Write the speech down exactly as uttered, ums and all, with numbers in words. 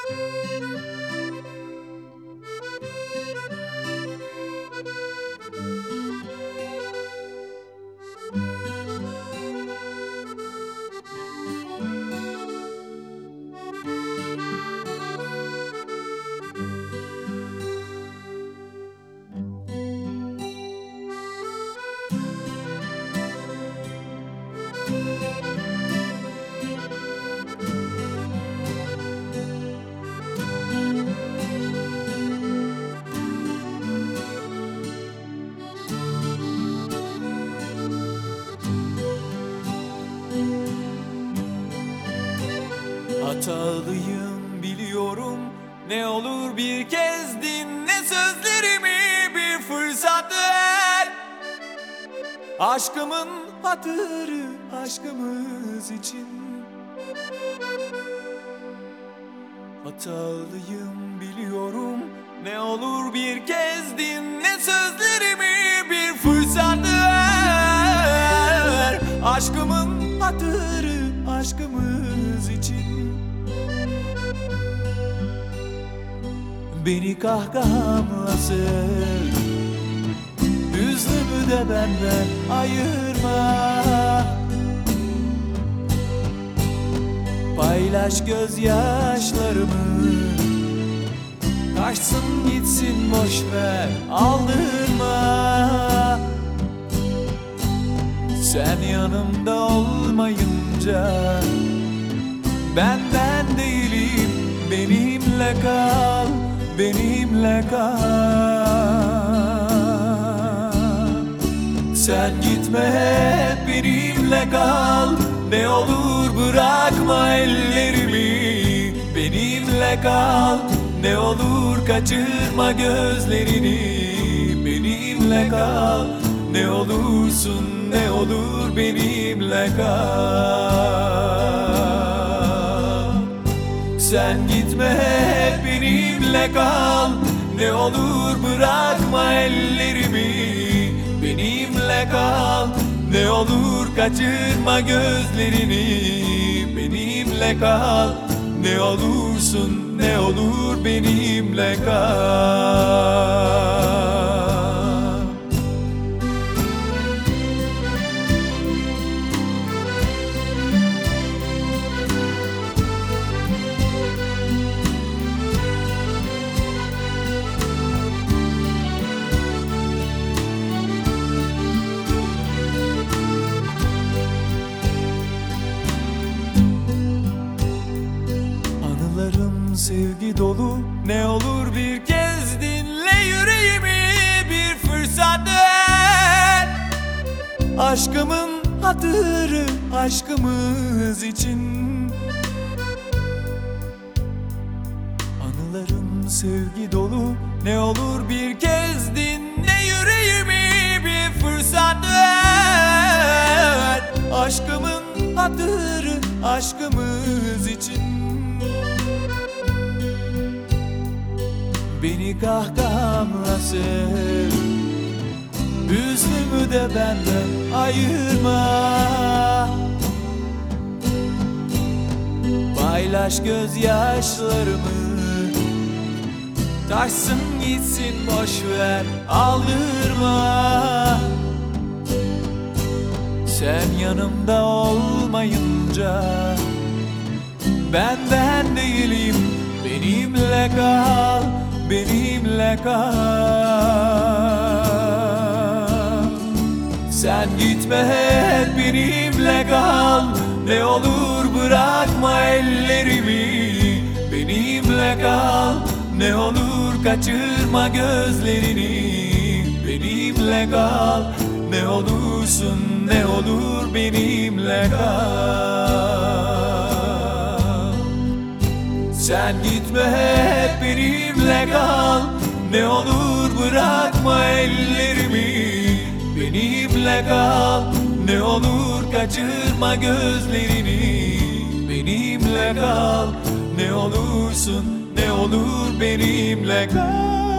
Hatalıyım biliyorum, ne olur bir kez dinle sözlerimi, bir fırsat ver. Aşkımın hatırı aşkımız için. Hatalıyım biliyorum, ne olur bir kez dinle sözlerimi, bir fırsat ver. Aşkımın hatırı aşkımız için. Beni kahkahamla sev, hüznümü de benden ayırma. Paylaş gözyaşlarımı, taşsın gitsin boşver, aldırma. Sen yanımda olmayınca ben ben değilim, benimle kal, benimle kal. Sen gitme hep benimle kal, ne olur bırakma ellerimi. Benimle kal, ne olur kaçırma gözlerini. Benimle kal, ne olursun ne olur benimle kal. Sen gitme hep benimle kal, ne olur bırakma ellerimi. Benimle kal, ne olur kaçırma gözlerini. Benimle kal, ne olursun ne olur benimle kal. Sevgi dolu, ne olur bir kez dinle yüreğimi, bir fırsat ver. Aşkımın hatırı aşkımız için. Anılarım sevgi dolu, ne olur bir kez dinle yüreğimi, bir fırsat ver. Aşkımın hatırı aşkımız için. Beni kahkahamla sev, hüznümü de benden ayırma. Paylaş gözyaşlarımı, taşsın gitsin boşver, aldırma. Sen yanımda olmayınca ben ben değilim, benimle kal, benimle kal. Sen gitme hep benimle kal, ne olur bırakma ellerimi. Benimle kal, ne olur kaçırma gözlerini. Benimle kal, ne olursun ne olur benimle kal. Sen gitme hep benimle kal, ne olur bırakma ellerimi. Benimle kal, ne olur kaçırma gözlerini. Benimle kal, ne olursun ne olur benimle kal.